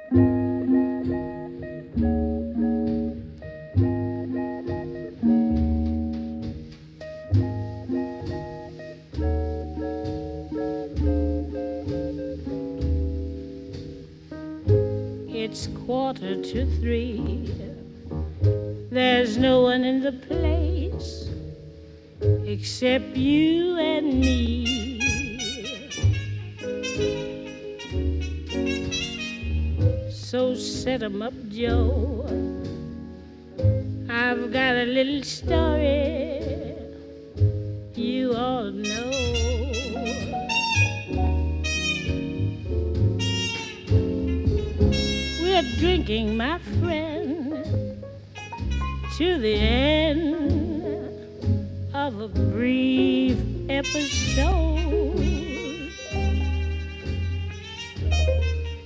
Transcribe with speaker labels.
Speaker 1: It's 2:45. There's no one in the place except you and me. So set 'em up, Joe. I've got a little story you all know. We're drinking, my friend, to the end of a brief episode.